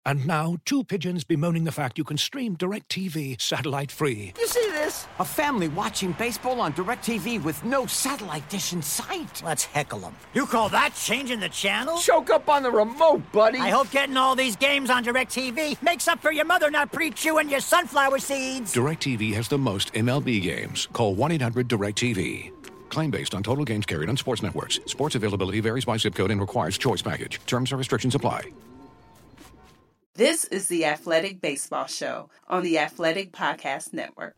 And now, two pigeons bemoaning the fact you can stream DirecTV satellite-free. You see this? A family watching baseball on DirecTV with no satellite dish in sight. Let's heckle them. You call that changing the channel? Choke up on the remote, buddy. I hope getting all these games on DirecTV makes up for your mother not pre-chewing your sunflower seeds. DirecTV has the most MLB games. Call 1-800-DirecTV. Claim based on total games carried on sports networks. Sports availability varies by zip code and requires choice package. Terms and restrictions apply. This is the Athletic Baseball Show on the Athletic Podcast Network.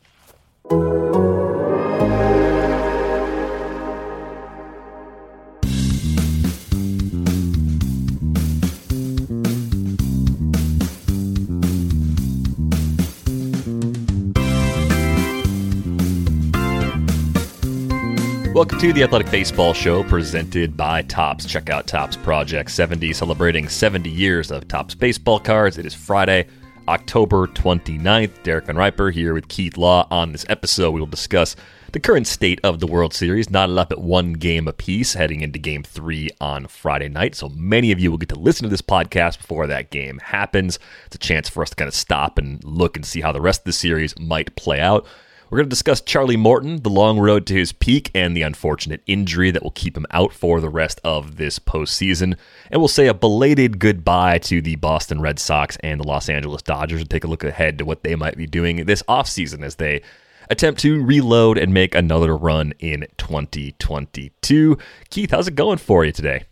Welcome to the Athletic Baseball Show presented by Topps. Check out Topps Project 70, celebrating 70 years of Topps baseball cards. It is Friday, October 29th. Derek Van Riper here with Keith Law. On this episode, we will discuss the current state of the World Series, knotted up at one game apiece, heading into Game 3 on Friday night. So many of you will get to listen to this podcast before that game happens. It's a chance for us to kind of stop and look and see how the rest of the series might play out. We're going to discuss Charlie Morton, the long road to his peak, and the unfortunate injury that will keep him out for the rest of this postseason. And we'll say a belated goodbye to the Boston Red Sox and the Los Angeles Dodgers and take a look ahead to what they might be doing this offseason as they attempt to reload and make another run in 2022. Keith, how's it going for you today?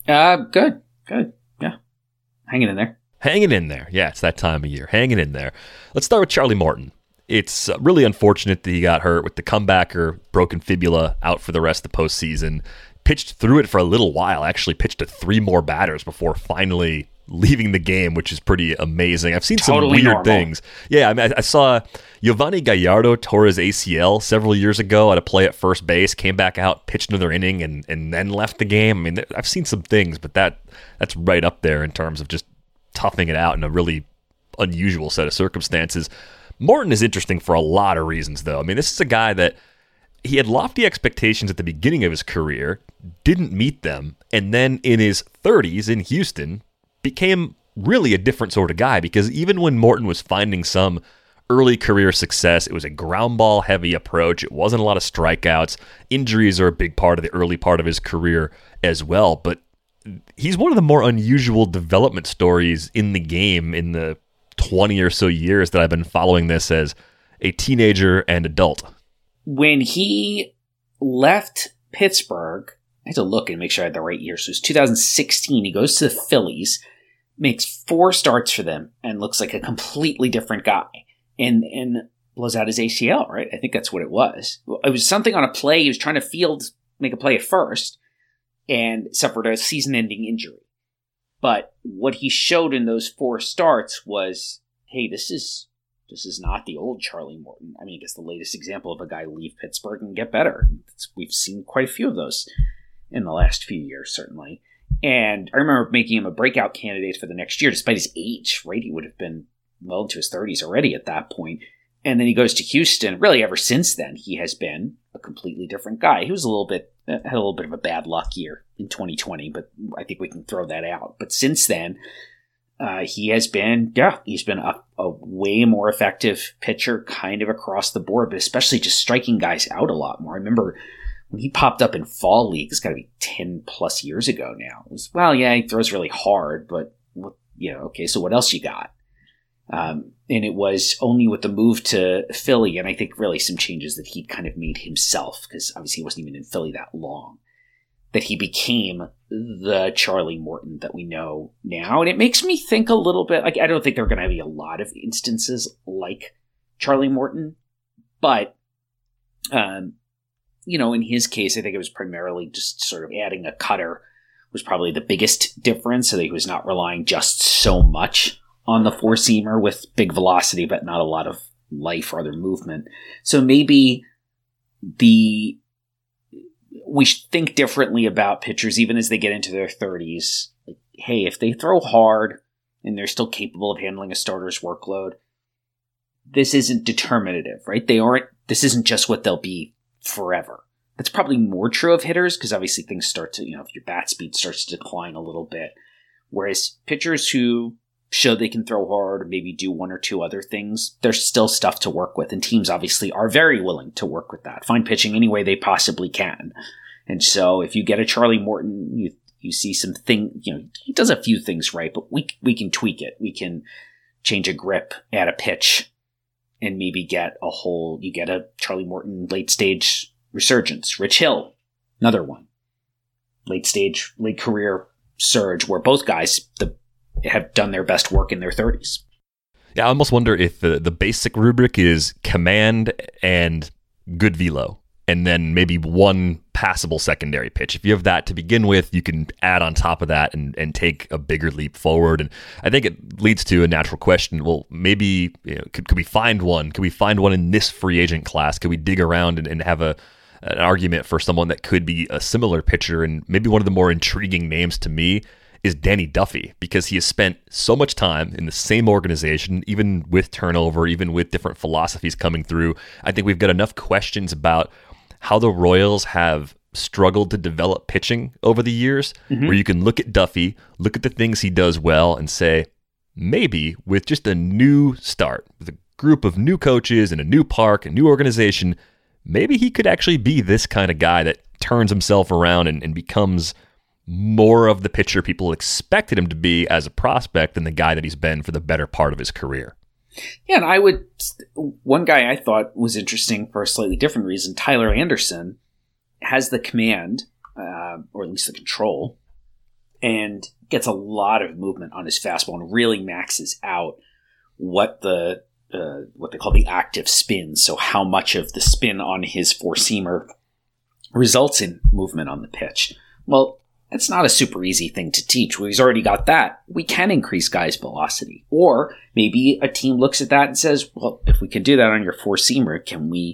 Good. Yeah. Hanging in there. Hanging in there. Yeah, it's that time of year. Hanging in there. Let's start with Charlie Morton. It's really unfortunate that he got hurt with the comebacker, broken fibula, out for the rest of the postseason. Pitched through it for a little while, actually pitched to 3 more batters before finally leaving the game, which is pretty amazing. I've seen totally some weird normal things. Yeah, I mean, I saw Giovanni Gallardo tore his ACL several years ago at a play at first base, came back out, pitched another inning, and then left the game. I mean, I've seen some things, but that's right up there in terms of just toughing it out in a really unusual set of circumstances. Morton is interesting for a lot of reasons, though. I mean, this is a guy that he had lofty expectations at the beginning of his career, didn't meet them, and then in his 30s in Houston became really a different sort of guy, because even when Morton was finding some early career success, it was a ground ball heavy approach. It wasn't a lot of strikeouts. Injuries are a big part of the early part of his career as well, but he's one of the more unusual development stories in the game in the 20 or so years that I've been following this as a teenager and adult. When he left Pittsburgh, I had to look and make sure I had the right year. So it was 2016. He goes to the Phillies, makes 4 starts for them, and looks like a completely different guy. And blows out his ACL, right? I think that's what it was. It was something on a play. He was trying to make a play at first, and suffered a season-ending injury. But what he showed in those 4 starts was, hey, this is not the old Charlie Morton. I mean, I guess the latest example of a guy leave Pittsburgh and get better. We've seen quite a few of those in the last few years, certainly. And I remember making him a breakout candidate for the next year, despite his age, right? He would have been well into his 30s already at that point. And then he goes to Houston. Really, ever since then, he has been a completely different guy. He was had a little bit of a bad luck year in 2020, but I think we can throw that out. But since then, he's been a way more effective pitcher kind of across the board, but especially just striking guys out a lot more. I remember when he popped up in fall league, it's got to be 10 plus years ago now. It was, he throws really hard, but okay, so what else you got? And it was only with the move to Philly, and I think really some changes that he kind of made himself, because obviously he wasn't even in Philly that long, that he became the Charlie Morton that we know now. And it makes me think a little bit, like, I don't think there are going to be a lot of instances like Charlie Morton, but, in his case, I think it was primarily just sort of adding a cutter was probably the biggest difference, so that he was not relying just so much on the 4-seamer with big velocity, but not a lot of life or other movement. So maybe we should think differently about pitchers, even as they get into their 30s. Like, hey, if they throw hard and they're still capable of handling a starter's workload, this isn't determinative, right? This isn't just what they'll be forever. That's probably more true of hitters, because obviously things start to, if your bat speed starts to decline a little bit. Whereas pitchers who show they can throw hard or maybe do one or two other things, there's still stuff to work with. And teams obviously are very willing to work with that, find pitching any way they possibly can. And so if you get a Charlie Morton, you see some he does a few things right, but we can tweak it. We can change a grip, add a pitch, and maybe get a Charlie Morton late stage resurgence. Rich Hill, another one. Late career surge where both guys have done their best work in their 30s. Yeah, I almost wonder if the basic rubric is command and good velo, and then maybe one passable secondary pitch. If you have that to begin with, you can add on top of that and take a bigger leap forward. And I think it leads to a natural question. Well, maybe could we find one? Could we find one in this free agent class? Could we dig around and have an argument for someone that could be a similar pitcher? And maybe one of the more intriguing names to me is Danny Duffy, because he has spent so much time in the same organization, even with turnover, even with different philosophies coming through. I think we've got enough questions about how the Royals have struggled to develop pitching over the years, where you can look at Duffy, look at the things he does well, and say, maybe with just a new start, with a group of new coaches and a new park, a new organization, maybe he could actually be this kind of guy that turns himself around and becomes more of the pitcher people expected him to be as a prospect than the guy that he's been for the better part of his career. Yeah, and one guy I thought was interesting for a slightly different reason, Tyler Anderson, has the command, or at least the control, and gets a lot of movement on his fastball and really maxes out what they call the active spin. So how much of the spin on his four-seamer results in movement on the pitch. Well, it's not a super easy thing to teach. Well, he's already got that. We can increase guys' velocity. Or maybe a team looks at that and says, well, if we can do that on your four-seamer, can we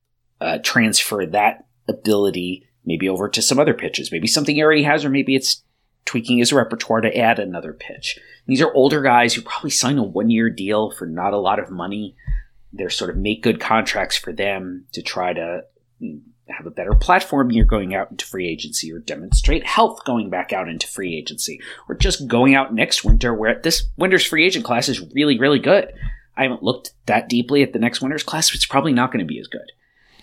transfer that ability maybe over to some other pitches? Maybe something he already has, or maybe it's tweaking his repertoire to add another pitch. And these are older guys who probably sign a one-year deal for not a lot of money. They're sort of make good contracts for them to try to have a better platform year going out into free agency, or demonstrate health going back out into free agency, or just going out next winter, where this winter's free agent class is really, really good. I haven't looked that deeply at the next winter's class, but it's probably not going to be as good.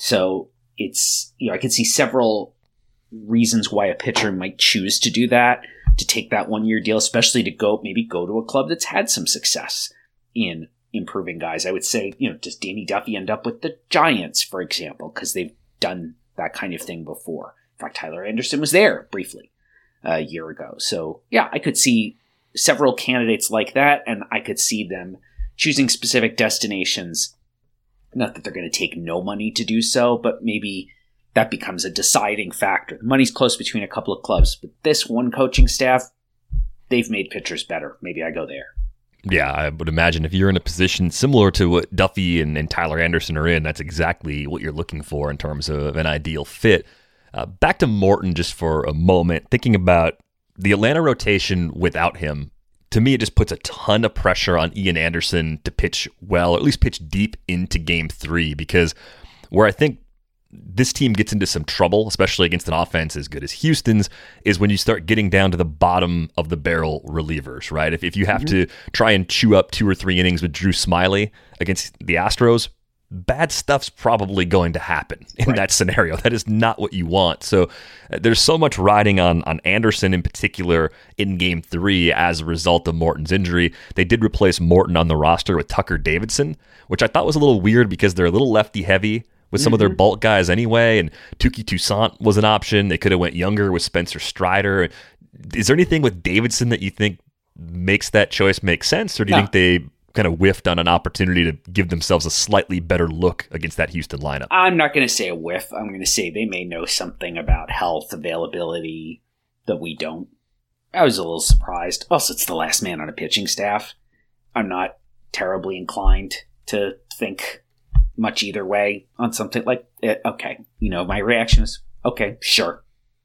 So it's, I can see several reasons why a pitcher might choose to do that, to take that 1 year deal, especially to go to a club that's had some success in improving guys. I would say, does Danny Duffy end up with the Giants, for example, because they've done that kind of thing before. In fact, Tyler Anderson was there briefly a year ago. So yeah, I could see several candidates like that, and I could see them choosing specific destinations. Not that they're going to take no money to do so, but maybe that becomes a deciding factor. The money's close between a couple of clubs, but this one coaching staff, they've made pitchers better. Maybe I go there. Yeah, I would imagine if you're in a position similar to what Duffy and Tyler Anderson are in, that's exactly what you're looking for in terms of an ideal fit. Back to Morton just for a moment, thinking about the Atlanta rotation without him. To me, it just puts a ton of pressure on Ian Anderson to pitch well, or at least pitch deep into Game 3, because where I think this team gets into some trouble, especially against an offense as good as Houston's, is when you start getting down to the bottom of the barrel relievers, right? If you have to try and chew up 2 or 3 innings with Drew Smyly against the Astros, bad stuff's probably going to happen in that scenario. That is not what you want. So there's so much riding on Anderson in particular in Game 3 as a result of Morton's injury. They did replace Morton on the roster with Tucker Davidson, which I thought was a little weird because they're a little lefty heavy with some of their bulk guys anyway, and Touki Toussaint was an option. They could have went younger with Spencer Strider. Is there anything with Davidson that you think makes that choice make sense, or do you think they kind of whiffed on an opportunity to give themselves a slightly better look against that Houston lineup? I'm not going to say a whiff. I'm going to say they may know something about health availability that we don't. I was a little surprised. Also, it's the last man on a pitching staff. I'm not terribly inclined to think much either way on something like it. Okay, my reaction is, okay, sure.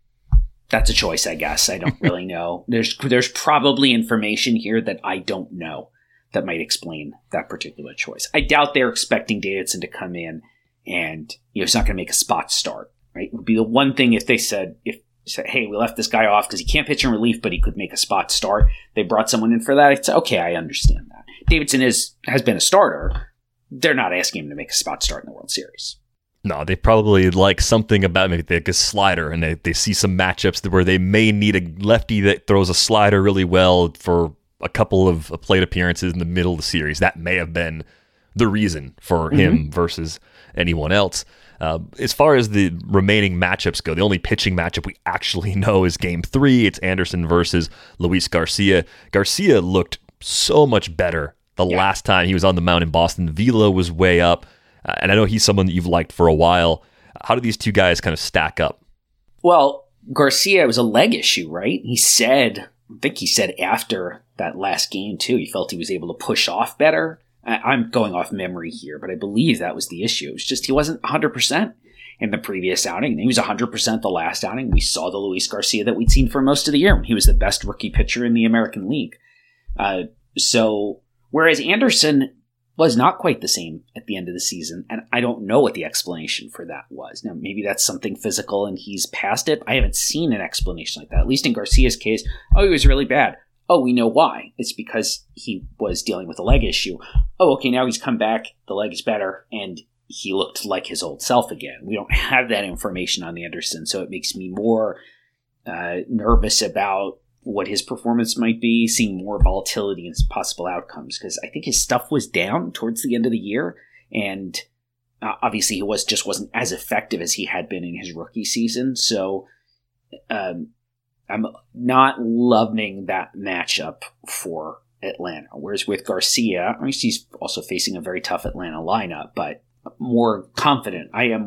That's a choice, I guess. I don't really know. There's probably information here that I don't know that might explain that particular choice. I doubt they're expecting Davidson to come in and he's not going to make a spot start, right? It would be the one thing if they said, if said, hey, we left this guy off because he can't pitch in relief, but he could make a spot start. They brought someone in for that. It's okay, I understand that. Davidson has been a starter. They're not asking him to make a spot start in the World Series. No, they probably like something about maybe like a slider, and they see some matchups where they may need a lefty that throws a slider really well for a couple of plate appearances in the middle of the series. That may have been the reason for him versus anyone else. As far as the remaining matchups go, the only pitching matchup we actually know is Game 3. It's Anderson versus Luis Garcia. Garcia looked so much better the last time he was on the mound in Boston. Velo was way up. And I know he's someone that you've liked for a while. How do these two guys kind of stack up? Well, Garcia was a leg issue, right? I think he said after that last game, too, he felt he was able to push off better. I'm going off memory here, but I believe that was the issue. It was just he wasn't 100% in the previous outing. He was 100% the last outing. We saw the Luis Garcia that we'd seen for most of the year when he was the best rookie pitcher in the American League. So whereas Anderson was not quite the same at the end of the season, and I don't know what the explanation for that was. Now, maybe that's something physical and he's past it. I haven't seen an explanation like that. At least in Garcia's case, he was really bad. We know why. It's because he was dealing with a leg issue. Okay, now he's come back, the leg is better, and he looked like his old self again. We don't have that information on Anderson, so it makes me more nervous about what his performance might be, seeing more volatility and possible outcomes, because I think his stuff was down towards the end of the year, and obviously he wasn't as effective as he had been in his rookie season. So I'm not loving that matchup for Atlanta. Whereas with Garcia, he's also facing a very tough Atlanta lineup, but I am more confident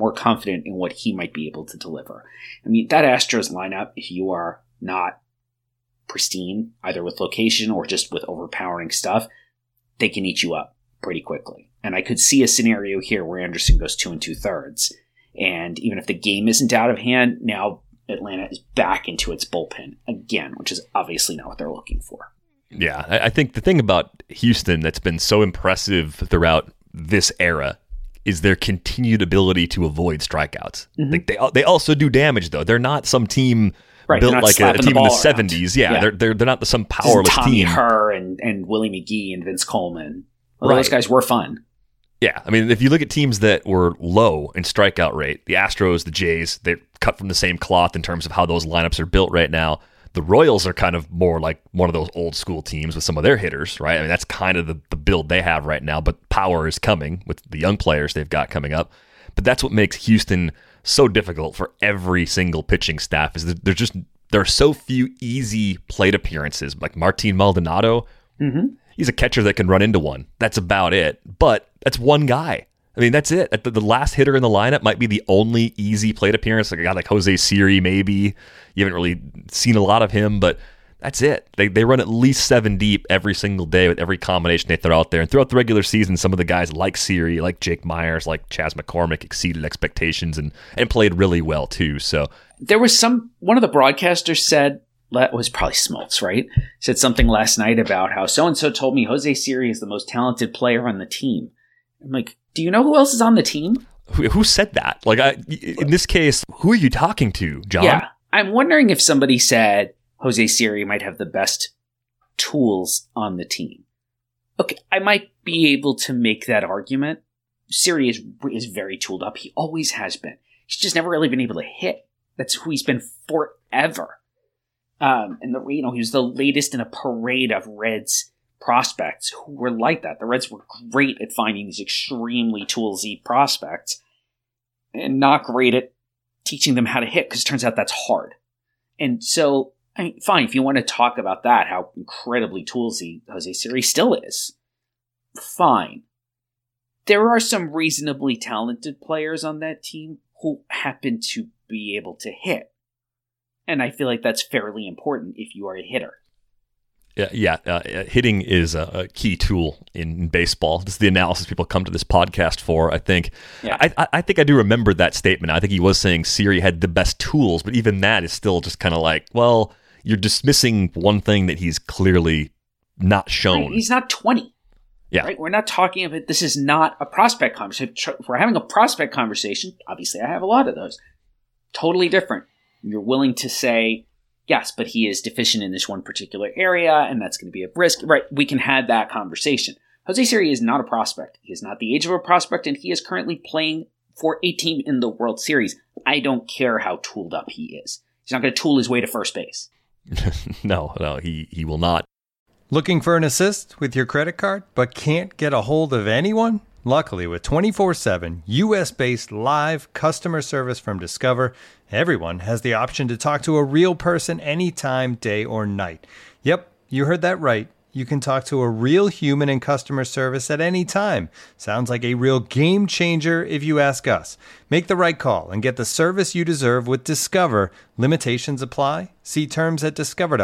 in what he might be able to deliver. That Astros lineup, if you are not pristine, either with location or just with overpowering stuff, they can eat you up pretty quickly. And I could see a scenario here where Anderson goes 2 2/3. And even if the game isn't out of hand, now Atlanta is back into its bullpen again, which is obviously not what they're looking for. Yeah, I think the thing about Houston that's been so impressive throughout this era is their continued ability to avoid strikeouts. Like they also do damage, though. They're not some team built like a team in the 70s. Yeah, they're not some powerless Tommy team. Herr and Willie McGee and Vince Coleman. Those guys were fun. Yeah, if you look at teams that were low in strikeout rate, the Astros, the Jays, they're cut from the same cloth in terms of how those lineups are built right now. The Royals are kind of more like one of those old school teams with some of their hitters, right? That's kind of the build they have right now, but power is coming with the young players they've got coming up. But that's what makes Houston so difficult for every single pitching staff, is that there are so few easy plate appearances. Like Martin Maldonado, he's a catcher that can run into one. That's about it. But that's one guy. That's it. The last hitter in the lineup might be the only easy plate appearance. Like a guy like Jose Siri, maybe. You haven't really seen a lot of him, but that's it. They run at least 7 deep every single day with every combination they throw out there. And throughout the regular season, some of the guys like Siri, like Jake Myers, like Chas McCormick exceeded expectations and played really well too. So there was one of the broadcasters said, that was probably Smoltz, right? Said something last night about how so-and-so told me Jose Siri is the most talented player on the team. I'm like, do you know who else is on the team? Who said that? In this case, who are you talking to, John? Yeah, I'm wondering if somebody said Jose Siri might have the best tools on the team. Okay, I might be able to make that argument. Siri is very tooled up. He always has been. He's just never really been able to hit. That's who he's been forever. And he was the latest in a parade of Reds prospects who were like that. The Reds were great at finding these extremely toolsy prospects and not great at teaching them how to hit, because it turns out that's hard. And so, fine, if you want to talk about that, how incredibly toolsy Jose Siri still is, fine. There are some reasonably talented players on that team who happen to be able to hit. And I feel like that's fairly important if you are a hitter. Hitting is a key tool in baseball. This is the analysis people come to this podcast for, I think. Yeah. I think I do remember that statement. I think he was saying Siri had the best tools, but even that is still just kind of like, well, you're dismissing one thing that he's clearly not shown. Right. He's not 20. Yeah. Right? We're not talking about, this is not a prospect conversation. If we're having a prospect conversation, obviously I have a lot of those. Totally different. You're willing to say, yes, but he is deficient in this one particular area, and that's going to be a risk. Right? We can have that conversation. Jose Siri is not a prospect. He is not the age of a prospect, and he is currently playing for a team in the World Series. I don't care how tooled up he is. He's not going to tool his way to first base. No, he will not. Looking for an assist with your credit card, but can't get a hold of anyone? Luckily, with 24/7 U.S.-based live customer service from Discover, everyone has the option to talk to a real person anytime, day or night. Yep, you heard that right. You can talk to a real human in customer service at any time. Sounds like a real game changer if you ask us. Make the right call and get the service you deserve with Discover. Limitations apply. See terms at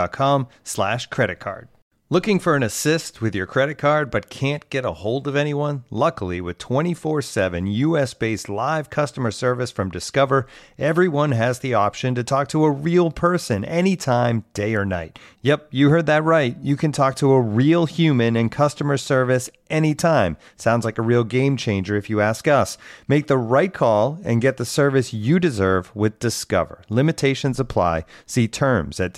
discover.com/creditcard. Looking for an assist with your credit card but can't get a hold of anyone? Luckily, with 24/7 U.S.-based live customer service from Discover, everyone has the option to talk to a real person anytime, day or night. Yep, you heard that right. You can talk to a real human in customer service anytime. Sounds like a real game changer if you ask us. Make the right call and get the service you deserve with Discover. Limitations apply. See terms at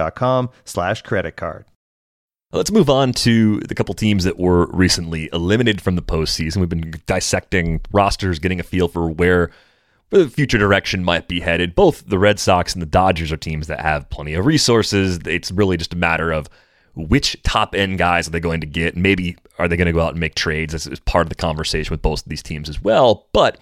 discover.com/creditcard. Let's move on to the couple teams that were recently eliminated from the postseason. We've been dissecting rosters, getting a feel for where the future direction might be headed. Both the Red Sox and the Dodgers are teams that have plenty of resources. It's really just a matter of which top-end guys are they going to get. Maybe are they going to go out and make trades as part of the conversation with both of these teams as well. But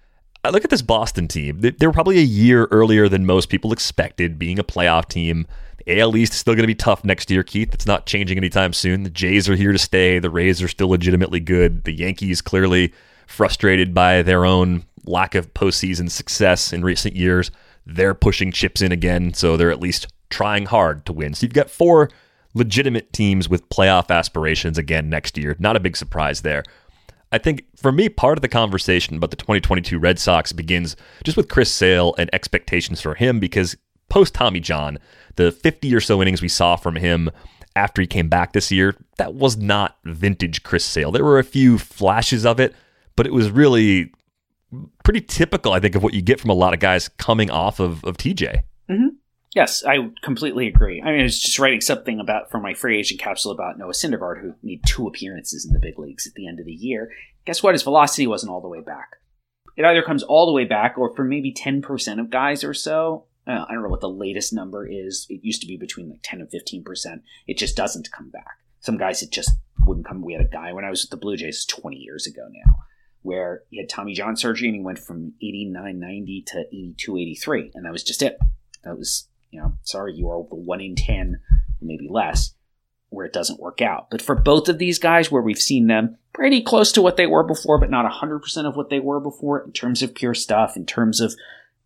I look at this Boston team. They were probably a year earlier than most people expected, being a playoff team. The AL East is still going to be tough next year, Keith. It's not changing anytime soon. The Jays are here to stay. The Rays are still legitimately good. The Yankees clearly frustrated by their own lack of postseason success in recent years. They're pushing chips in again, so they're at least trying hard to win. So you've got four legitimate teams with playoff aspirations again next year. Not a big surprise there. I think, for me, part of the conversation about the 2022 Red Sox begins just with Chris Sale and expectations for him, because post-Tommy John, the 50 or so innings we saw from him after he came back this year, that was not vintage Chris Sale. There were a few flashes of it, but it was really pretty typical, I think, of what you get from a lot of guys coming off of TJ. Mm-hmm. Yes, I completely agree. I mean, I was just writing something for my free agent capsule about Noah Syndergaard, who made 2 appearances in the big leagues at the end of the year. Guess what? His velocity wasn't all the way back. It either comes all the way back, or for maybe 10% of guys or so, I don't know what the latest number is. It used to be between like 10 and 15%. It just doesn't come back. Some guys, it just wouldn't come. We had a guy when I was with the Blue Jays 20 years ago now, where he had Tommy John surgery and he went from 89.90 to 82.83, and that was just it. That was, sorry, you are the 1 in 10, maybe less, where it doesn't work out. But for both of these guys, where we've seen them pretty close to what they were before, but not 100% of what they were before in terms of pure stuff, in terms of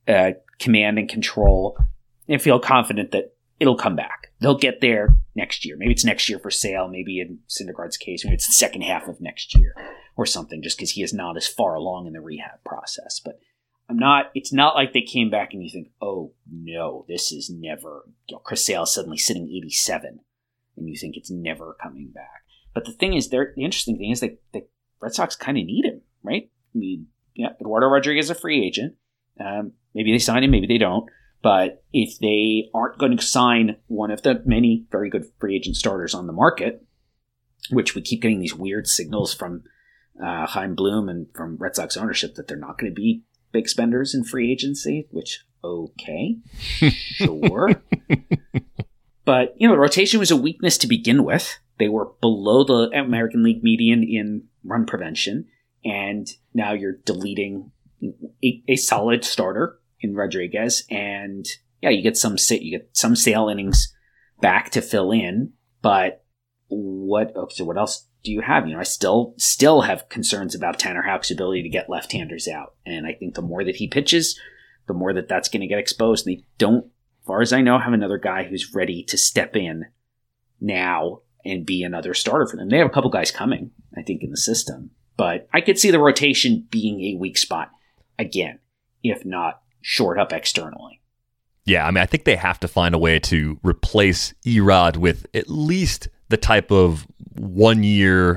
command and control, and feel confident that it'll come back. They'll get there next year. Maybe it's next year for Sale. Maybe in Syndergaard's case, maybe it's the second half of next year or something, just because he is not as far along in the rehab process. But it's not like they came back and you think, oh no, this is never, Chris Sale is suddenly sitting 87 and you think it's never coming back. But the thing is, the interesting thing is that the Red Sox kind of need him, right? I mean, Eduardo Rodriguez is a free agent. Maybe they sign him, maybe they don't. But if they aren't going to sign one of the many very good free agent starters on the market, which we keep getting these weird signals from Chaim Bloom and from Red Sox ownership that they're not going to be big spenders in free agency, which, okay, sure. But, the rotation was a weakness to begin with. They were below the American League median in run prevention, and now you're deleting a solid starter in Rodriguez, and you get some Sale innings back to fill in. But what else do you have? I still have concerns about Tanner Houck's ability to get left-handers out, and I think the more that he pitches, the more that's going to get exposed. And they don't, as far as I know, have another guy who's ready to step in now and be another starter for them. They have a couple guys coming, I think, in the system, but I could see the rotation being a weak spot again, if not shored up externally. Yeah, I mean, I think they have to find a way to replace Erod with at least the type of 1 year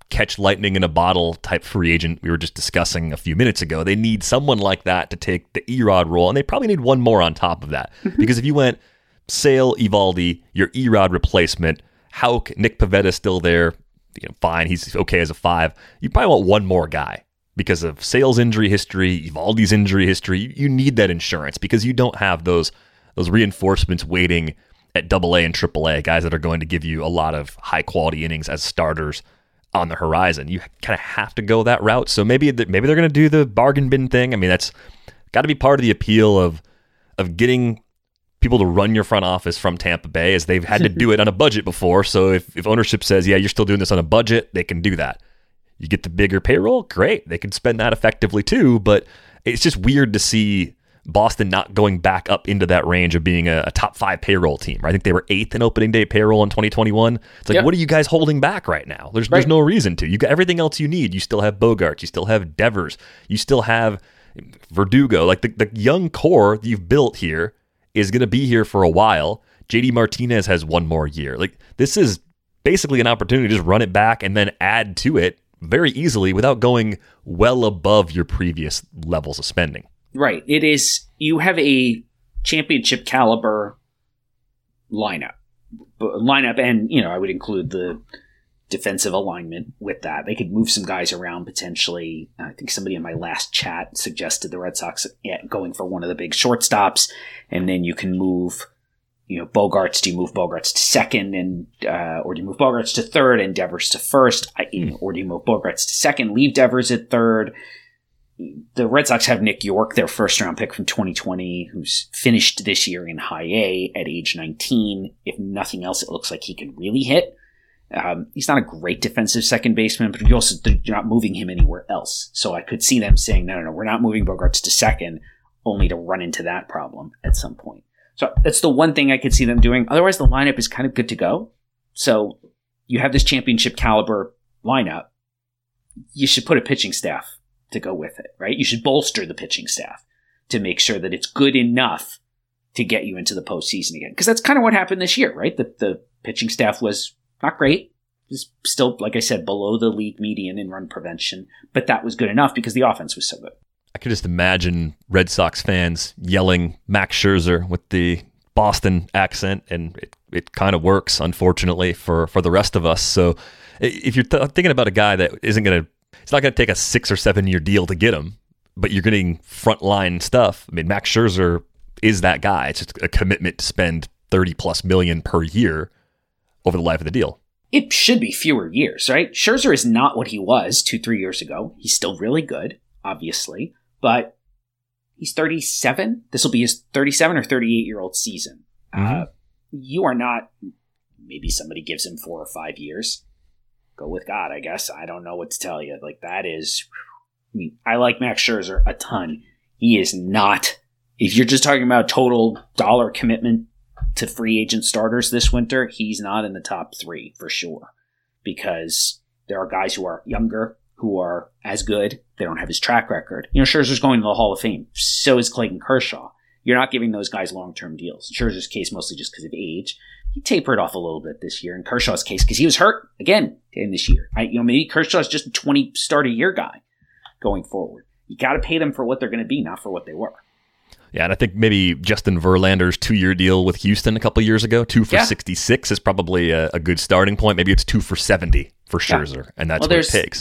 catch lightning in a bottle type free agent we were just discussing a few minutes ago. They need someone like that to take the Erod role, and they probably need one more on top of that. Because if you went Sale, Eovaldi, your Erod replacement, Houck, Nick Pivetta still there, fine, he's okay as a 5. You probably want one more guy because of Sale's injury history, Eovaldi's injury history. You need that insurance because you don't have those reinforcements waiting at AA and AAA, guys that are going to give you a lot of high-quality innings as starters on the horizon. You kind of have to go that route. So maybe they're going to do the bargain bin thing. I mean, that's got to be part of the appeal of getting people to run your front office from Tampa Bay, as they've had to do it on a budget before. So if ownership says, yeah, you're still doing this on a budget, they can do that. You get the bigger payroll, great. They can spend that effectively too, but it's just weird to see Boston not going back up into that range of being a top 5 payroll team. Right? I think they were 8th in opening day payroll in 2021. It's like, What are you guys holding back right now? There's no reason to. You got everything else you need. You still have Bogaerts. You still have Devers. You still have Verdugo. Like the young core that you've built here is going to be here for a while. JD Martinez has one more year. Like, this is basically an opportunity to just run it back and then add to it very easily without going well above your previous levels of spending. Right. It is, you have a championship caliber lineup, and, I would include the defensive alignment with that. They could move some guys around potentially. I think somebody in my last chat suggested the Red Sox going for one of the big shortstops, and then you can move, Bogaerts. Do you move Bogaerts to second, and or do you move Bogaerts to third and Devers to first, or do you move Bogaerts to second, leave Devers at third? The Red Sox have Nick York, their first-round pick from 2020, who's finished this year in high A at age 19. If nothing else, it looks like he can really hit. He's not a great defensive second baseman, but you're not moving him anywhere else. So I could see them saying, no, we're not moving Bogaerts to second, only to run into that problem at some point. So that's the one thing I could see them doing. Otherwise, the lineup is kind of good to go. So you have this championship caliber lineup. You should put a pitching staff to go with it, right? You should bolster the pitching staff to make sure that it's good enough to get you into the postseason again. Because that's kind of what happened this year, right? The pitching staff was not great. It was still, like I said, below the league median in run prevention, but that was good enough because the offense was so good. I could just imagine Red Sox fans yelling Max Scherzer with the Boston accent, and it kind of works, unfortunately, for the rest of us. So if you're thinking about a guy that it's not going to take a 6 or 7 year deal to get him, but you're getting frontline stuff. I mean, Max Scherzer is that guy. It's just a commitment to spend $30+ million per year over the life of the deal. It should be fewer years, right? Scherzer is not what he was 2-3 years ago. He's still really good, obviously, but he's 37. This will be his 37 or 38-year-old season. Mm-hmm. You are not, maybe somebody gives him 4 or 5 years. Go with God, I guess. I don't know what to tell you. Like, that is, I like Max Scherzer a ton. He is not, if you're just talking about total dollar commitment to free agent starters this winter, he's not in the top 3 for sure. Because there are guys who are younger, who are as good. They don't have his track record. Scherzer's going to the Hall of Fame. So is Clayton Kershaw. You're not giving those guys long-term deals. Scherzer's case mostly just because of age. He tapered off a little bit this year in Kershaw's case because he was hurt again in this year. Maybe Kershaw's just a 20 start a year guy going forward. You got to pay them for what they're going to be, not for what they were. Yeah, and I think maybe Justin Verlander's 2-year deal with Houston a couple years ago, 2 for 66 is probably a good starting point. Maybe it's 2 for 70 for Scherzer, and that's what it takes.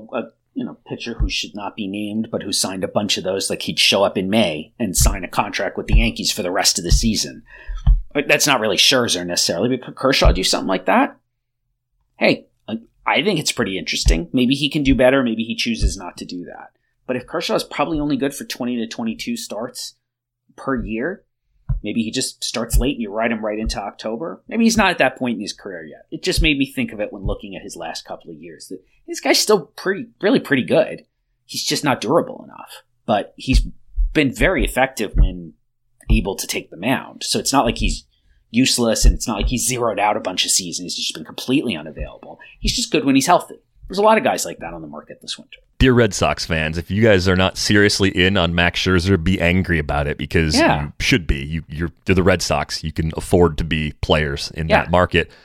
A pitcher who should not be named, but who signed a bunch of those, like he'd show up in May and sign a contract with the Yankees for the rest of the season. That's not really Scherzer necessarily, but could Kershaw do something like that? Hey, I think it's pretty interesting. Maybe he can do better. Maybe he chooses not to do that. But if Kershaw is probably only good for 20 to 22 starts per year, maybe he just starts late and you ride him right into October. Maybe he's not at that point in his career yet. It just made me think of it when looking at his last couple of years. That this guy's still really pretty good. He's just not durable enough. But he's been very effective when able to take the mound. So it's not like he's useless, and it's not like he's zeroed out a bunch of seasons. He's just been completely unavailable. He's just good when he's healthy. There's a lot of guys like that on the market this winter. Dear Red Sox fans, if you guys are not seriously in on Max Scherzer, be angry about it because you should be. You're the Red Sox. You can afford to be players in that market.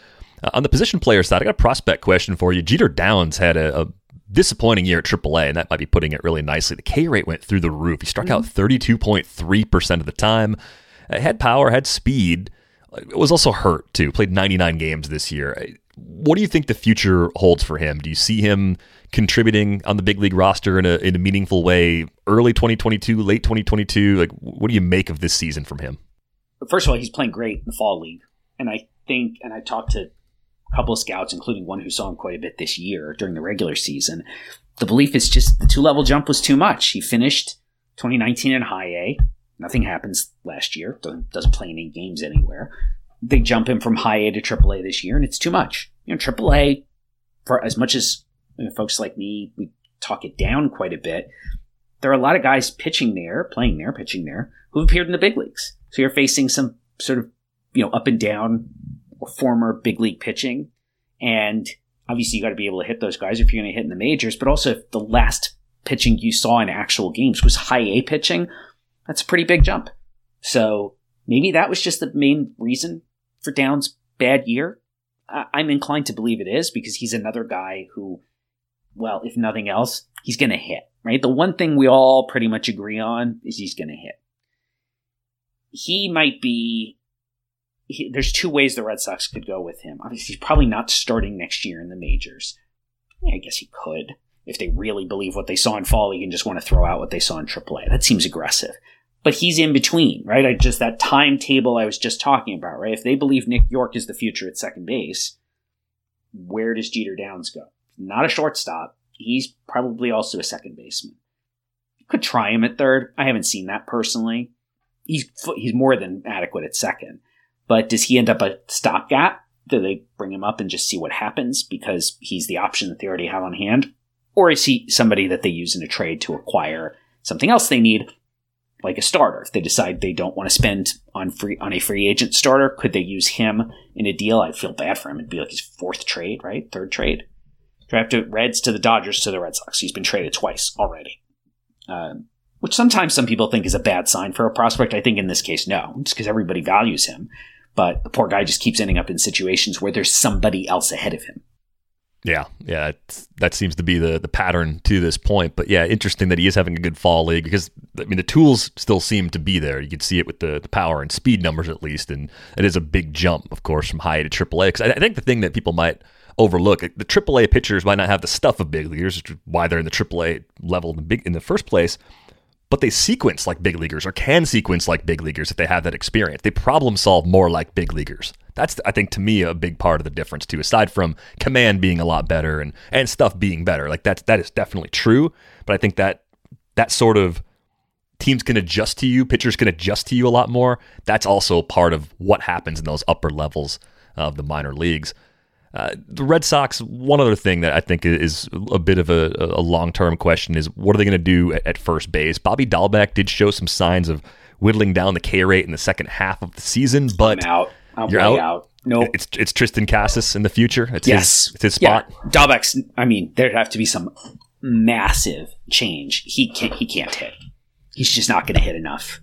On the position player side, I got a prospect question for you. Jeter Downs had a disappointing year at AAA, and that might be putting it really nicely. The K rate went through the roof. He struck out 32.3% of the time. Had power, had speed. It was also hurt, too. Played 99 games this year. What do you think the future holds for him? Do you see him contributing on the big league roster in a meaningful way early 2022, late 2022? Like, what do you make of this season from him? First of all, he's playing great in the fall league. And I think, and I talked to a couple of scouts, including one who saw him quite a bit this year during the regular season. The belief is just the 2-level jump was too much. He finished 2019 in high A. Nothing happens last year. Doesn't play any games anywhere. They jump him from high A to AAA this year, and it's too much. AAA, for as much as folks like me, we talk it down quite a bit, there are a lot of guys pitching there, playing there, pitching there, who've appeared in the big leagues. So you're facing some sort of, up and down or former big league pitching. And obviously you got to be able to hit those guys if you're going to hit in the majors, but also if the last pitching you saw in actual games was high A pitching, that's a pretty big jump. So maybe that was just the main reason for Downs' bad year. I'm inclined to believe it is, because he's another guy who, well, if nothing else, he's going to hit, right? The one thing we all pretty much agree on is he's going to hit. He might be, there's two ways the Red Sox could go with him. Obviously, he's probably not starting next year in the majors. I guess he could, if they really believe what they saw in fall league and just want to throw out what they saw in AAA. That seems aggressive. But he's in between, right? That timetable I was just talking about, right? If they believe Nick York is the future at second base, where does Jeter Downs go? Not a shortstop. He's probably also a second baseman. You could try him at third. I haven't seen that personally. He's more than adequate at second. But does he end up a stopgap? Do they bring him up and just see what happens because he's the option that they already have on hand? Or is he somebody that they use in a trade to acquire something else they need, like a starter? If they decide they don't want to spend on a free agent starter, could they use him in a deal? I'd feel bad for him. It'd be like his fourth trade, right? Third trade. Drafted Reds to the Dodgers to the Red Sox. He's been traded twice already. Which sometimes some people think is a bad sign for a prospect. I think in this case, no. It's because everybody values him. But the poor guy just keeps ending up in situations where there's somebody else ahead of him. Yeah, that seems to be the pattern to this point. But yeah, interesting that he is having a good fall league because, the tools still seem to be there. You can see it with the power and speed numbers at least, and it is a big jump, of course, from high A to AAA. Because I think the thing that people might overlook, the AAA pitchers might not have the stuff of big leaguers, which is why they're in the AAA level in the first place, but they sequence like big leaguers or can sequence like big leaguers if they have that experience. They problem solve more like big leaguers. That's, I think, to me, a big part of the difference, too, aside from command being a lot better and stuff being better. Like, that is definitely true, but I think that sort of teams can adjust to you, pitchers can adjust to you a lot more. That's also part of what happens in those upper levels of the minor leagues. The Red Sox, one other thing that I think is a bit of a long-term question is, what are they going to do at first base? Bobby Dahlbeck did show some signs of whittling down the K rate in the second half of the season, but I'm out. You're out? Nope. It's Tristan Casas in the future. It's his spot. Yeah. Dahlbeck's, there'd have to be some massive change. He can't hit. He's just not going to hit enough.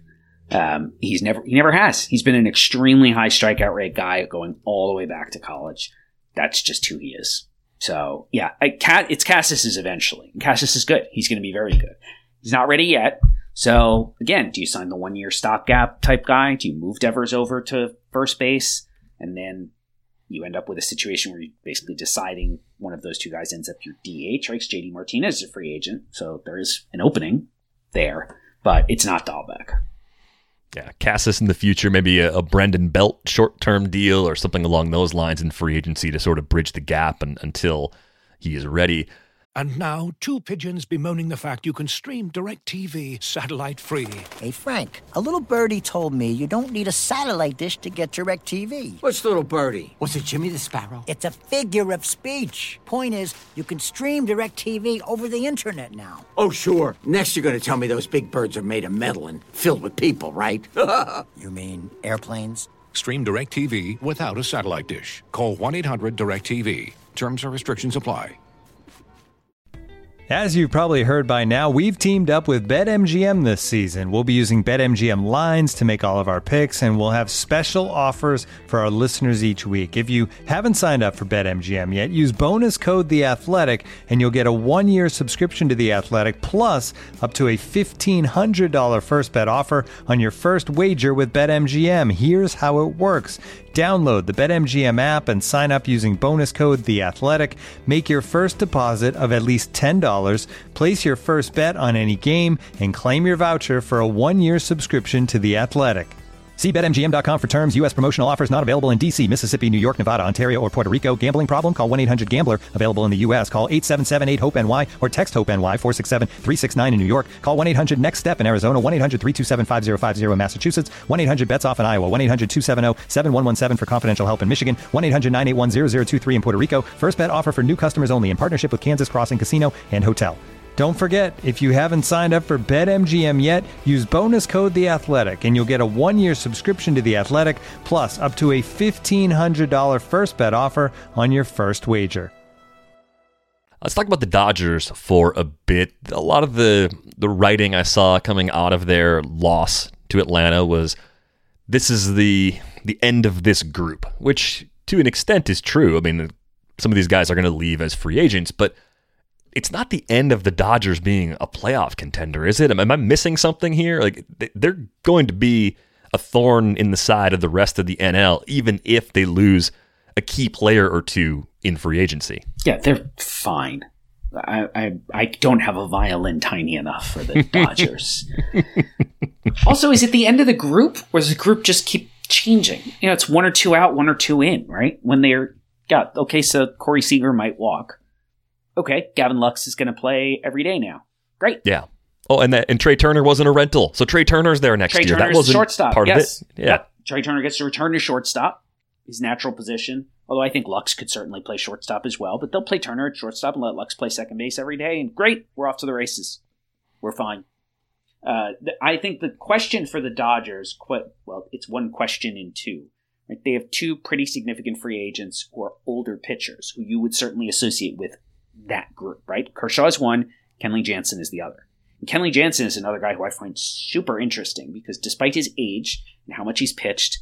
He never has. He's been an extremely high strikeout rate guy going all the way back to college. That's just who he is. So, yeah, it's Casas eventually. And Casas is good. He's going to be very good. He's not ready yet. So, again, do you sign the one-year stopgap type guy? Do you move Devers over to first base? And then you end up with a situation where you're basically deciding one of those two guys ends up your DH, right? JD Martinez is a free agent. So there is an opening there, but it's not Dahlbeck. Yeah, Casas in the future, maybe a Brendan Belt short-term deal or something along those lines in free agency to sort of bridge the gap until he is ready. And now, two pigeons bemoaning the fact you can stream DirecTV satellite-free. Hey, Frank, a little birdie told me you don't need a satellite dish to get DirecTV. What's little birdie? Was it Jimmy the Sparrow? It's a figure of speech. Point is, you can stream DirecTV over the internet now. Oh, sure. Next you're going to tell me those big birds are made of metal and filled with people, right? You mean airplanes? Stream DirecTV without a satellite dish. Call 1-800-DirecTV. Terms or restrictions apply. As you've probably heard by now, we've teamed up with BetMGM this season. We'll be using BetMGM lines to make all of our picks, and we'll have special offers for our listeners each week. If you haven't signed up for BetMGM yet, use bonus code The Athletic, and you'll get a 1-year subscription to The Athletic, plus up to a $1,500 first bet offer on your first wager with BetMGM. Here's how it works. Download the BetMGM app and sign up using bonus code The Athletic. Make your first deposit of at least $10. Place your first bet on any game and claim your voucher for a 1-year subscription to The Athletic. See BetMGM.com for terms. U.S. promotional offers not available in D.C., Mississippi, New York, Nevada, Ontario, or Puerto Rico. Gambling problem? Call 1-800-GAMBLER. Available in the U.S. Call 877-8-HOPE-NY or text HOPE-NY 467-369 in New York. Call 1-800-NEXT-STEP in Arizona. 1-800-327-5050 in Massachusetts. 1-800-BETS-OFF in Iowa. 1-800-270-7117 for confidential help in Michigan. 1-800-981-0023 in Puerto Rico. First bet offer for new customers only in partnership with Kansas Crossing Casino and Hotel. Don't forget, if you haven't signed up for BetMGM yet, use bonus code The Athletic, and you'll get a 1-year subscription to The Athletic, plus up to a $1,500 first bet offer on your first wager. Let's talk about the Dodgers for a bit. A lot of the writing I saw coming out of their loss to Atlanta was, this is the end of this group, which to an extent is true. I mean, some of these guys are going to leave as free agents, but it's not the end of the Dodgers being a playoff contender, is it? Am I missing something here? Like, they're going to be a thorn in the side of the rest of the NL, even if they lose a key player or two in free agency. Yeah, they're fine. I don't have a violin tiny enough for the Dodgers. Also, is it the end of the group, or does the group just keep changing? You know, it's 1 or 2 out, 1 or 2 in, right? When they're, okay, so Corey Seager might walk. Okay, Gavin Lux is going to play every day now. Great. Yeah. Oh, and Trey Turner wasn't a rental, so Trey Turner's there next year. That wasn't shortstop. part of it. Yeah. Yep. Trey Turner gets to return to shortstop, his natural position. Although I think Lux could certainly play shortstop as well, but they'll play Turner at shortstop and let Lux play second base every day. And great, we're off to the races. We're fine. I think the question for the Dodgers, it's one question in two. Right? They have 2 pretty significant free agents who are older pitchers, who you would certainly associate with that group, right? Kershaw is one, Kenley Jansen is the other. And Kenley Jansen is another guy who I find super interesting because despite his age and how much he's pitched,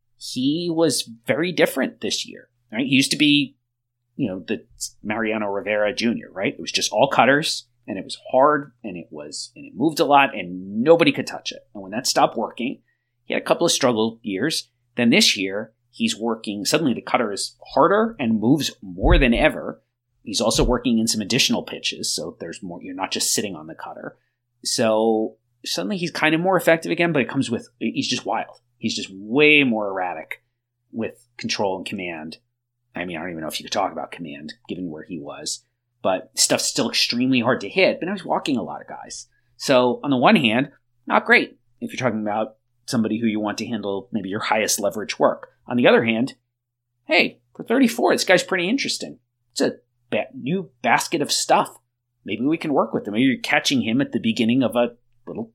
he was very different this year, right? He used to be, the Mariano Rivera Jr., right? It was just all cutters, and it was hard, and it moved a lot, and nobody could touch it. And when that stopped working, he had a couple of struggle years. Then this year, he's working, suddenly the cutter is harder and moves more than ever. He's also working in some additional pitches, so there's more. You're not just sitting on the cutter. So suddenly he's kind of more effective again, but it comes with, he's just wild. He's just way more erratic with control and command. I mean, I don't even know if you could talk about command, given where he was. But stuff's still extremely hard to hit, but now he's walking a lot of guys. So on the one hand, not great if you're talking about somebody who you want to handle maybe your highest leverage work. On the other hand, hey, for 34, this guy's pretty interesting. It's a new basket of stuff. Maybe we can work with him. Maybe you're catching him at the beginning of a little,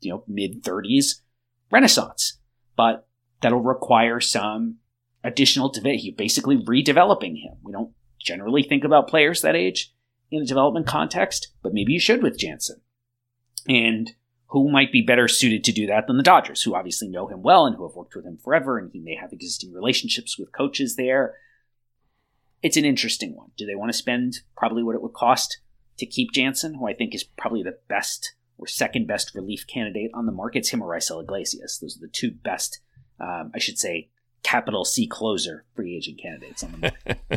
mid-30s renaissance. But that'll require some additional development. You're basically redeveloping him. We don't generally think about players that age in a development context, but maybe you should with Jansen. And who might be better suited to do that than the Dodgers, who obviously know him well and who have worked with him forever, and he may have existing relationships with coaches there. It's an interesting one. Do they want to spend probably what it would cost to keep Jansen, who I think is probably the best or second best relief candidate on the market? It's him or Raisel Iglesias. Those are the 2 best, I should say, capital C closer free agent candidates on the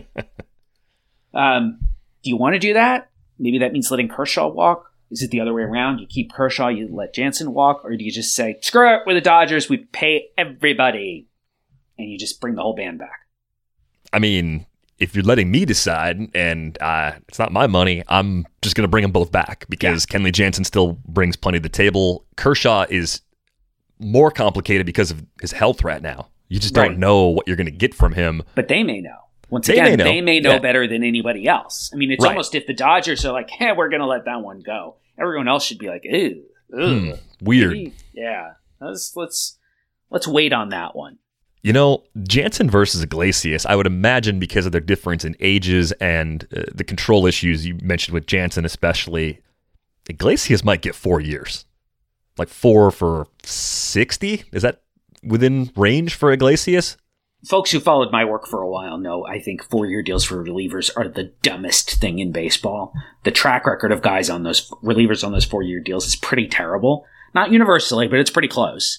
market. Do you want to do that? Maybe that means letting Kershaw walk. Is it the other way around? You keep Kershaw, you let Jansen walk? Or do you just say, screw it, we're the Dodgers, we pay everybody, and you just bring the whole band back? I mean, if you're letting me decide, and it's not my money, I'm just going to bring them both back because Kenley Jansen still brings plenty to the table. Kershaw is more complicated because of his health right now. You just don't know what you're going to get from him. But they may know. They may know better than anybody else. I mean, it's almost if the Dodgers are like, we're going to let that one go. Everyone else should be like, ew. Weird. Maybe, yeah. Let's wait on that one. You know, Jansen versus Iglesias, I would imagine because of their difference in ages and the control issues you mentioned with Jansen especially, Iglesias might get 4 years. Like 4 for 60? Is that within range for Iglesias? Folks who followed my work for a while know I think 4-year deals for relievers are the dumbest thing in baseball. The track record of guys on those relievers on those 4-year deals is pretty terrible. Not universally, but it's pretty close.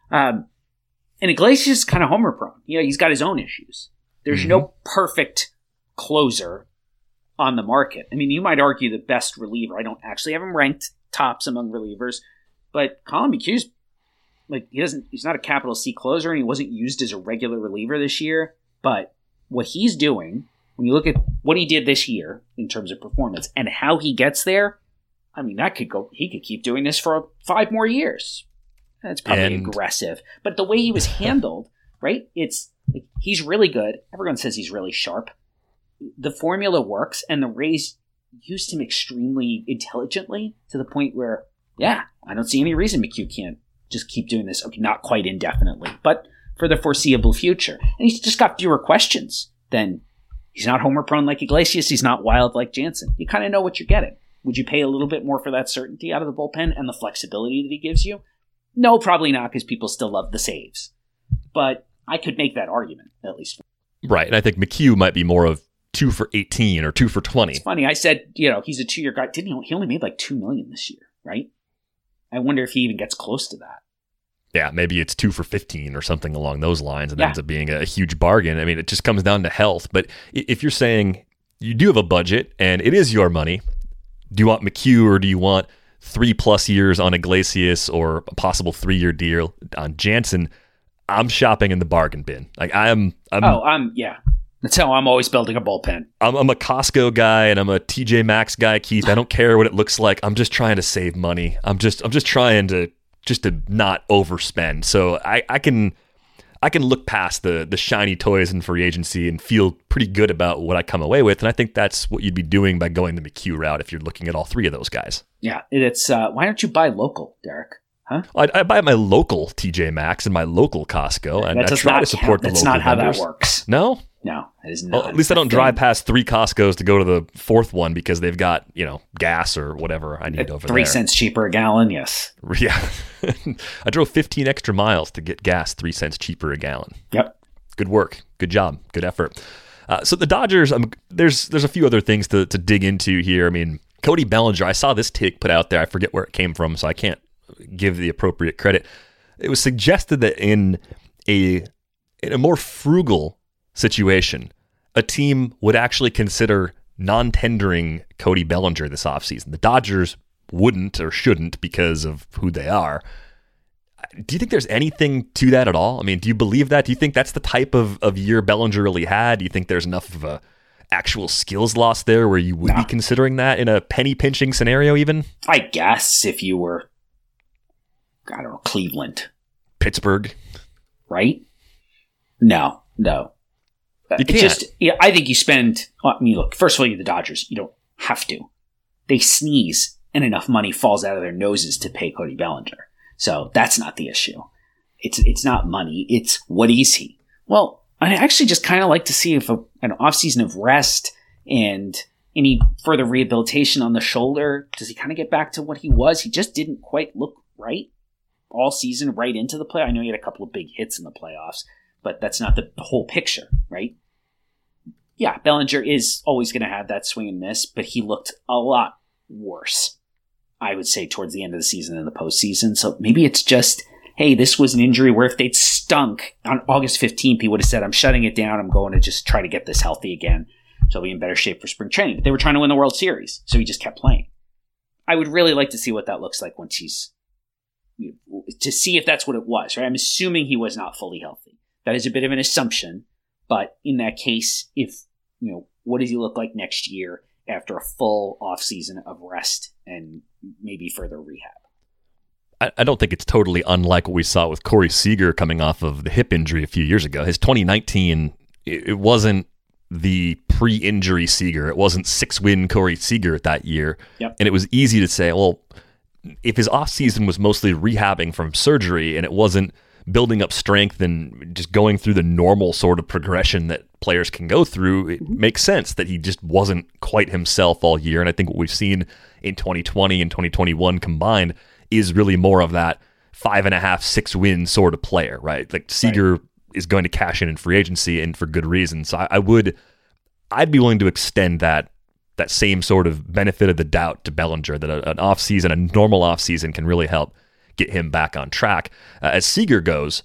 And Iglesias is kind of homer prone. You know, he's got his own issues. There's no perfect closer on the market. I mean, you might argue the best reliever. I don't actually have him ranked tops among relievers, but Colin McHugh's like he's not a capital C closer, and he wasn't used as a regular reliever this year. But what he's doing, when you look at what he did this year in terms of performance and how he gets there, I mean, he could keep doing this for 5 more years. That's probably aggressive. But the way he was handled, right? It's like, he's really good. Everyone says he's really sharp. The formula works, and the Rays used him extremely intelligently to the point where, yeah, I don't see any reason McHugh can't just keep doing this. Okay, not quite indefinitely, but for the foreseeable future. And he's just got fewer questions than he's not homer prone like Iglesias. He's not wild like Jansen. You kind of know what you're getting. Would you pay a little bit more for that certainty out of the bullpen and the flexibility that he gives you? No, probably not, because people still love the saves. But I could make that argument, at least. Right, and I think McHugh might be more of 2 for 18 or 2 for 20. It's funny, I said, he's a 2-year guy. He only made like $2 million this year, right? I wonder if he even gets close to that. Yeah, maybe it's 2 for 15 or something along those lines, and ends up being a huge bargain. I mean, it just comes down to health. But if you're saying you do have a budget and it is your money, do you want McHugh or do you want 3+ years on Iglesias or a possible 3-year deal on Jansen? I'm shopping in the bargain bin. Like yeah. That's how I'm always building a bullpen. I'm a Costco guy and I'm a TJ Maxx guy, Keith. I don't care what it looks like. I'm just trying to save money. I'm just trying to not overspend. So I can look past the shiny toys in free agency and feel pretty good about what I come away with. And I think that's what you'd be doing by going the McHugh route if you're looking at all 3 of those guys. Yeah, it's why don't you buy local, Derek? Huh? I buy my local TJ Maxx and my local Costco, and I try to support the local vendors. That's not how that works. No, that is not. Well, at least I don't drive past 3 Costcos to go to the 4th one because they've got gas or whatever I need over 3 there. 3 cents cheaper a gallon. Yes. Yeah, I drove 15 extra miles to get gas 3 cents cheaper a gallon. Yep. Good work. Good job. Good effort. So the Dodgers, there's a few other things to dig into here. I mean, Cody Bellinger, I saw this take put out there. I forget where it came from, so I can't give the appropriate credit. It was suggested that in a more frugal situation, a team would actually consider non-tendering Cody Bellinger this offseason. The Dodgers wouldn't or shouldn't because of who they are. Do you think there's anything to that at all? I mean, do you believe that? Do you think that's the type of year Bellinger really had? Do you think there's enough of a actual skills loss there where you would be considering that in a penny pinching scenario even? I guess if you were, I don't know, Cleveland. Pittsburgh. Right? No. You can't. I think you spend, look, first of all, you're the Dodgers. You don't have to. They sneeze and enough money falls out of their noses to pay Cody Bellinger. So that's not the issue. It's not money. It's what is he? Well, I actually just kind of like to see if an offseason of rest and any further rehabilitation on the shoulder, does he kind of get back to what he was? He just didn't quite look right all season right into the play. I know he had a couple of big hits in the playoffs, but that's not the whole picture, right? Yeah, Bellinger is always going to have that swing and miss, but he looked a lot worse, I would say, towards the end of the season and the postseason. So maybe it's just, hey, this was an injury where if they'd stunk on August 15th, he would have said, I'm shutting it down. I'm going to just try to get this healthy again. So I'll be in better shape for spring training. But they were trying to win the World Series, so he just kept playing. I would really like to see what that looks like once he's, to see if that's what it was, right? I'm assuming he was not fully healthy. That is a bit of an assumption, but in that case, what does he look like next year after a full offseason of rest and maybe further rehab? I don't think it's totally unlike what we saw with Corey Seager coming off of the hip injury a few years ago. His 2019, it wasn't the pre-injury Seager. It wasn't 6-win Corey Seager that year. Yep. And it was easy to say, well, if his offseason was mostly rehabbing from surgery and it wasn't building up strength and just going through the normal sort of progression that players can go through, it makes sense that he just wasn't quite himself all year. And I think what we've seen in 2020 and 2021 combined is really more of that 5.5, 6 win sort of player, right? Like Seager is going to cash in free agency, and for good reason. So I'd be willing to extend that same sort of benefit of the doubt to Bellinger, that an offseason, a normal offseason can really help get him back on track. As Seager goes,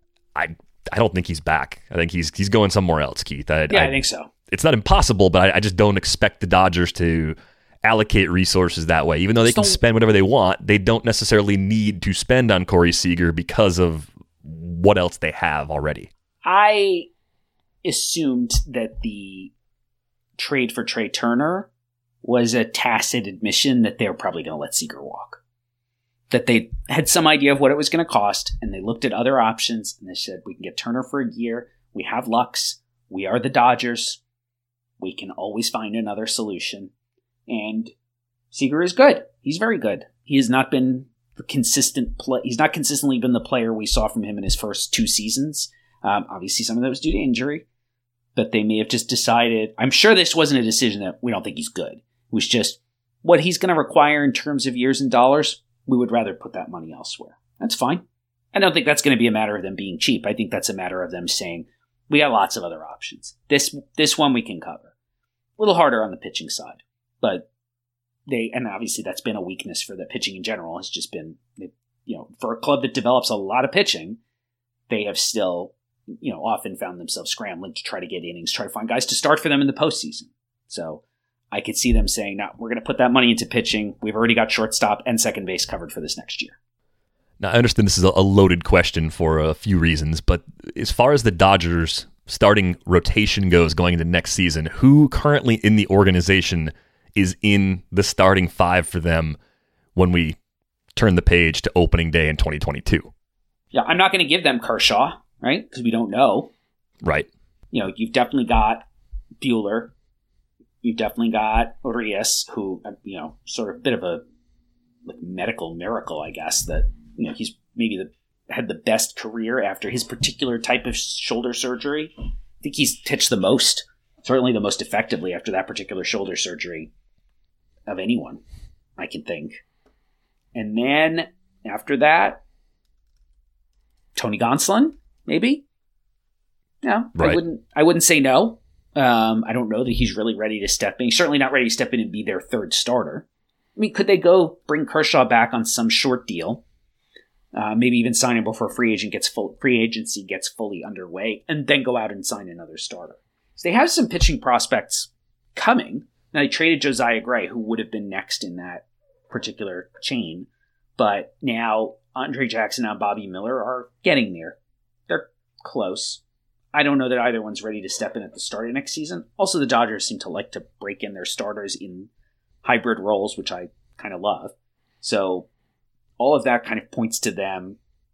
I don't think he's back. I think he's going somewhere else, Keith. I think so. It's not impossible, but I just don't expect the Dodgers to allocate resources that way. Even though they can spend whatever they want, they don't necessarily need to spend on Corey Seager because of what else they have already. I assumed that the trade for Trey Turner was a tacit admission that they were probably going to let Seager walk. That they had some idea of what it was going to cost, and they looked at other options, and they said, we can get Turner for a year. We have Lux. We are the Dodgers. We can always find another solution. And Seager is good. He's very good. He has not been the consistent he's not consistently been the player we saw from him in his first 2 seasons. Obviously, some of that was due to injury, but they may have just decided. I'm sure this wasn't a decision that we don't think he's good. It was just what he's going to require in terms of years and dollars. We would rather put that money elsewhere. That's fine. I don't think that's going to be a matter of them being cheap. I think that's a matter of them saying, we got lots of other options. This one we can cover. A little harder on the pitching side, but and obviously that's been a weakness for the pitching in general. Has just been, for a club that develops a lot of pitching, they have still, often found themselves scrambling to try to get innings, try to find guys to start for them in the postseason. So I could see them saying, no, we're going to put that money into pitching. We've already got shortstop and second base covered for this next year. Now, I understand this is a loaded question for a few reasons, but as far as the Dodgers starting rotation goes going into next season, who currently in the organization is in the starting 5 for them when we turn the page to opening day in 2022? Yeah, I'm not going to give them Kershaw, right? Because we don't know. Right. You've definitely got Buehler. You've definitely got Urias, who, sort of a bit of a medical miracle, I guess, that, he's maybe had the best career after his particular type of shoulder surgery. I think he's pitched the most, certainly the most effectively after that particular shoulder surgery of anyone I can think. And then after that, Tony Gonsolin, maybe? Yeah, right. I wouldn't say no. I don't know that he's really ready to step in. He's certainly not ready to step in and be their third starter. I mean, could they go bring Kershaw back on some short deal? Maybe even sign him before free agency gets fully underway, and then go out and sign another starter. So they have some pitching prospects coming. Now, they traded Josiah Gray, who would have been next in that particular chain. But now Andre Jackson and Bobby Miller are getting there. They're close. I don't know that either one's ready to step in at the start of next season. Also, the Dodgers seem to like to break in their starters in hybrid roles, which I kind of love. So all of that kind of points to them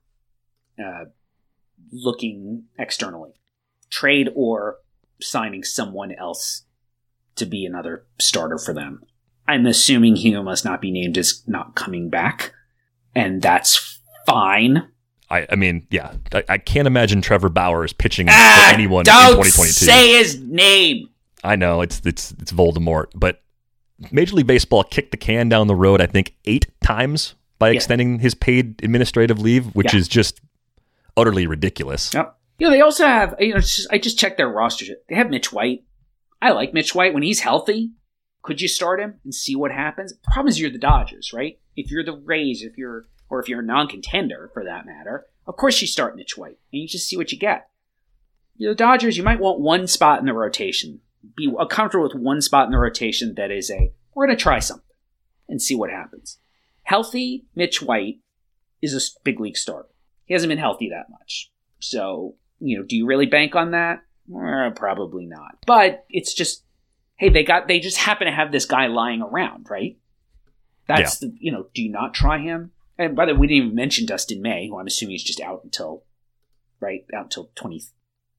looking externally. Trade or signing someone else to be another starter for them. I'm assuming he must not be named as not coming back, and that's fine. I mean, yeah, I can't imagine Trevor Bauer is pitching for anyone in 2022. Don't say his name. I know, it's Voldemort, but Major League Baseball kicked the can down the road, I think, 8 times by extending his paid administrative leave, which is just utterly ridiculous. Yep. They also have, I just checked their roster. They have Mitch White. I like Mitch White. When he's healthy, could you start him and see what happens? The problem is you're the Dodgers, right? If you're the Rays, if you're a non-contender for that matter, of course you start Mitch White and you just see what you get. You're the Dodgers, you might want one spot in the rotation. Be comfortable with one spot in the rotation that is we're going to try something and see what happens. Healthy Mitch White is a big league starter. He hasn't been healthy that much. So, do you really bank on that? Probably not. But it's just, hey, they just happen to have this guy lying around, right? That's do you not try him? And by the way, we didn't even mention Dustin May, who I'm assuming is just out until 2023,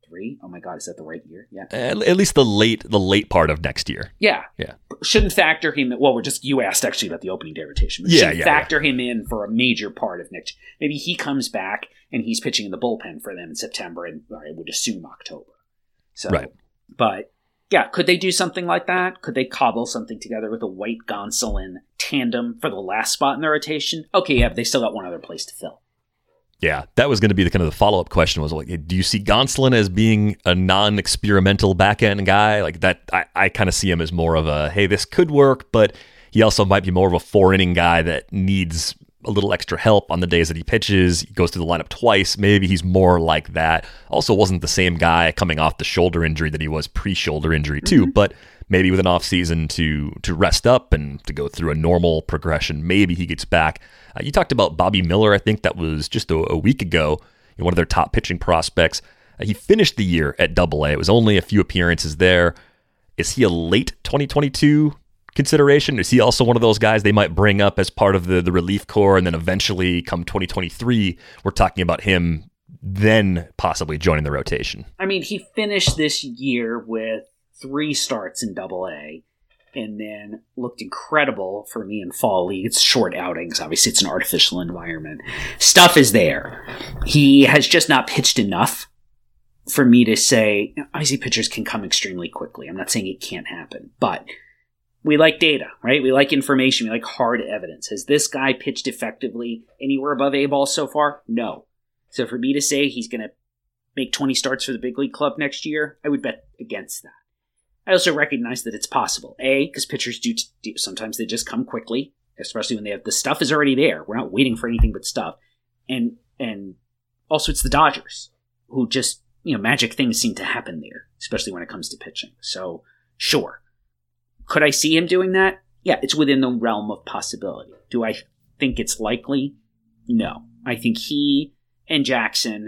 3. Oh my God, is that the right year? Yeah. At least the late part of next year. Yeah. Yeah. Shouldn't factor him in. Well, you asked actually about the opening day rotation. But shouldn't factor him in for a major part of next year. Maybe he comes back and he's pitching in the bullpen for them in September and I would assume October. So, right. But yeah, could they do something like that? Could they cobble something together with a White Gonsolin tandem for the last spot in the rotation? Okay, yeah, but they still got one other place to fill. Yeah, that was going to be the kind of the follow-up question was like, do you see Gonsolin as being a non-experimental back-end guy? Like that, I kind of see him as more of a, hey, this could work, but he also might be more of a 4-inning guy that needs a little extra help on the days that he pitches. He goes through the lineup twice. Maybe he's more like that. Also wasn't the same guy coming off the shoulder injury that he was pre-shoulder injury too, but maybe with an off season to rest up and to go through a normal progression, maybe he gets back. You talked about Bobby Miller. I think that was just a week ago, one of their top pitching prospects. He finished the year at Double-A. It was only a few appearances there. Is he a late 2022 consideration? Is he also one of those guys they might bring up as part of the relief corps, and then eventually come 2023, we're talking about him then possibly joining the rotation? I mean, he finished this year with 3 starts in Double-A, and then looked incredible for me in fall league. It's short outings. Obviously, it's an artificial environment. Stuff is there. He has just not pitched enough for me to say, obviously pitchers can come extremely quickly. I'm not saying it can't happen, but we like data, right? We like information. We like hard evidence. Has this guy pitched effectively anywhere above A-ball so far? No. So for me to say he's going to make 20 starts for the big league club next year, I would bet against that. I also recognize that it's possible. Because pitchers do sometimes they just come quickly, especially when they have the stuff is already there. We're not waiting for anything but stuff. And also it's the Dodgers who just, magic things seem to happen there, especially when it comes to pitching. So sure. Could I see him doing that? Yeah, it's within the realm of possibility. Do I think it's likely? No. I think he and Jackson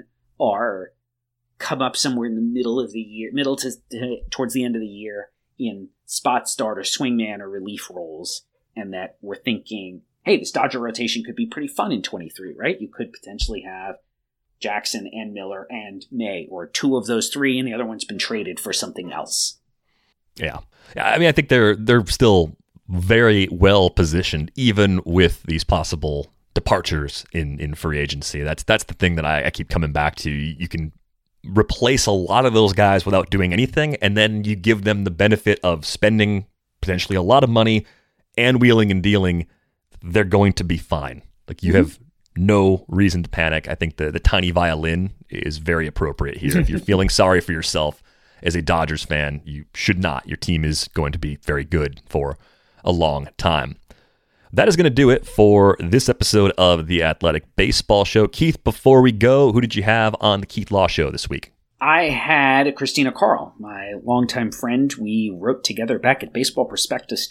come up somewhere in the middle of the year, towards the end of the year in spot start or swingman or relief roles, and that we're thinking, hey, this Dodger rotation could be pretty fun in 23, right? You could potentially have Jackson and Miller and May, or 2 of those 3, and the other one's been traded for something else. Yeah. I mean, I think they're still very well positioned, even with these possible departures in free agency. That's the thing that I keep coming back to. You can replace a lot of those guys without doing anything, and then you give them the benefit of spending potentially a lot of money and wheeling and dealing. They're going to be fine. Like, you have no reason to panic. I think the tiny violin is very appropriate here. If you're feeling sorry for yourself as a Dodgers fan, you should not. Your team is going to be very good for a long time. That is going to do it for this episode of the Athletic Baseball Show. Keith, before we go, who did you have on the Keith Law Show this week? I had Christina Carl, my longtime friend. We wrote together back at Baseball Prospectus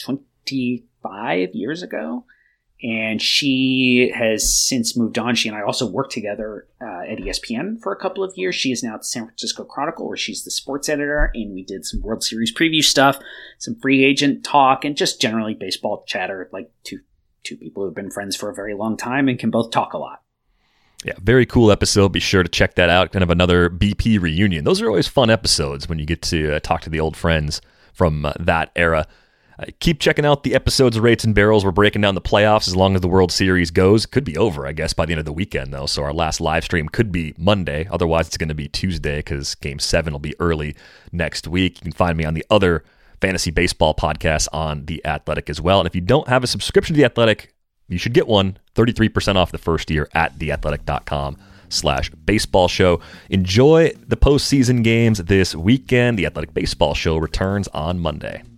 25 years ago, and she has since moved on. She and I also worked together at ESPN for a couple of years. She is now at the San Francisco Chronicle, where she's the sports editor, and we did some World Series preview stuff, some free agent talk, and just generally baseball chatter, like two people who have been friends for a very long time and can both talk a lot. Yeah, very cool episode. Be sure to check that out. Kind of another BP reunion. Those are always fun episodes when you get to talk to the old friends from that era. Keep checking out the episodes of Rates and Barrels. We're breaking down the playoffs as long as the World Series goes. Could be over, I guess, by the end of the weekend, though. So our last live stream could be Monday. Otherwise, it's going to be Tuesday because Game 7 will be early next week. You can find me on the other fantasy baseball podcasts on The Athletic as well. And if you don't have a subscription to The Athletic, you should get one. 33% off the first year at theathletic.com/baseball show. Enjoy the postseason games this weekend. The Athletic Baseball Show returns on Monday.